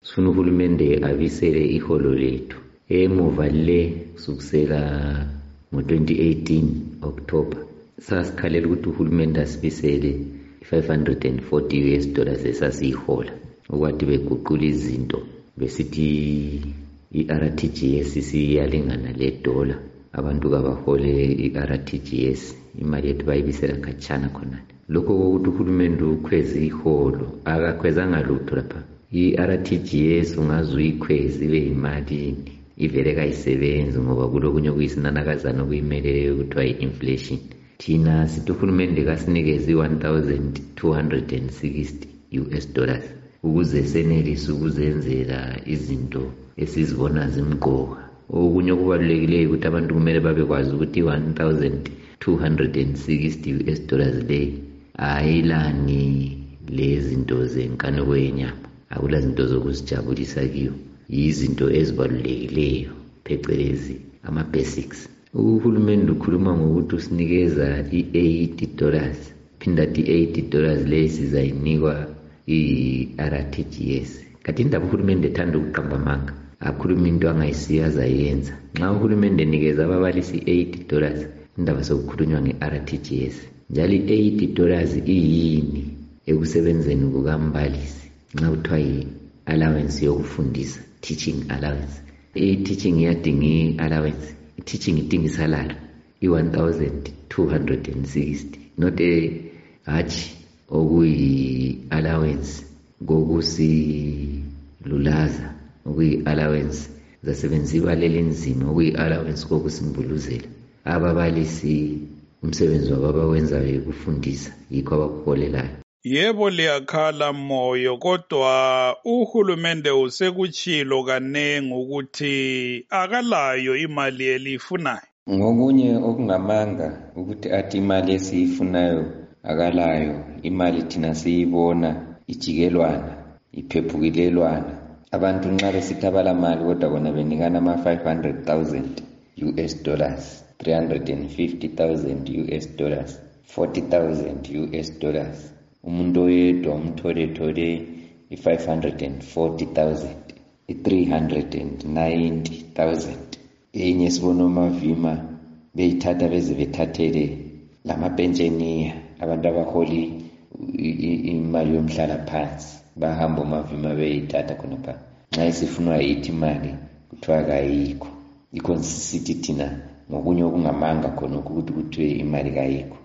sifuna uhulumende abisele iholo lethu emuva le kusukisela ngo-2018 October sasikhalela ukuthi uhulumende asibisele $540 esasiyihola ukwathi beguqula izinto besithi i-RTGS siyalingana le-dollar abantu kabahole i-RTGS imali yethu bayibisela khatshana khonana lokho kokuthi uhulumende ukhweze iholo akakhwezanga lutho lapha i-RTGS ungaze uyikhweze ibe yimalini ivele kayisebenzi ngoba kulokunye kuyisinanakazana okuyimeleleyo kuthiwa yi-inflation thina sithi uhulumende kasinikeze $1,260 ukuze senelise ukuzenzela izinto esizibona zimqoka okunye okubalulekileyo ukuthi abantu kumele babekwazi ukuthi $1,260 le ayilani lezinto zenkanuko yenyama akula zinto zokuzijabulisa kiyo yizinto ezibalulekileyo phecelezi ama-basics uhulumende ukhuluma ngokuthi usinikeza $80 phindathi $80 le sizayinikwa i-RTGS kanti indaba uhulumende ethanda ukuqamba amanga akhuluma into angayisiyazayenza nxa uhulumende enikeza ababalisi $80 indaba sokukhulunywa nge-RTGS njalo i-$80 iyini ekusebenzeni kukambalisi nxa kuthiwa yi-allowance yokufundisa teaching allowance i-teaching iyadinga i-allowance i-teaching idinga isalary $1,260 not hatshi okuyi-allowance kokusilulaza okuyi-allowance zasebenzisa ibala enzima okuyi-allowance kokusimbuluzela ababalisi umsebenzi wabo abawenzayo ukufundisa yikho abakuholelayo. Yebo liyakhala moyo kodwa uhulumende usekutshilo kanengi ukuthi akalayo imali eliyifunayo. Ngokunye okungamanga ukuthi athi imali esiyifunayo akalayo imali thina siyibona ijikelwana iphephukilelwana abantu nxa besithi abalamali kodwa bona benikana $500,000 $350,000 $40,000 umuntu oyedwa umthole i-540,000 i-390,000 enye sibona omavima beyithatha beze bethathele lamapentsheniya abantu abaholi imali yomhlala phansi bahamba omavima beyithatha khonapha nxa isifunwa yithi imali kuthiwa kayikho yikho sisithi thina ngokunye okungamanga khona ukuthi kuthiwe imali kayikho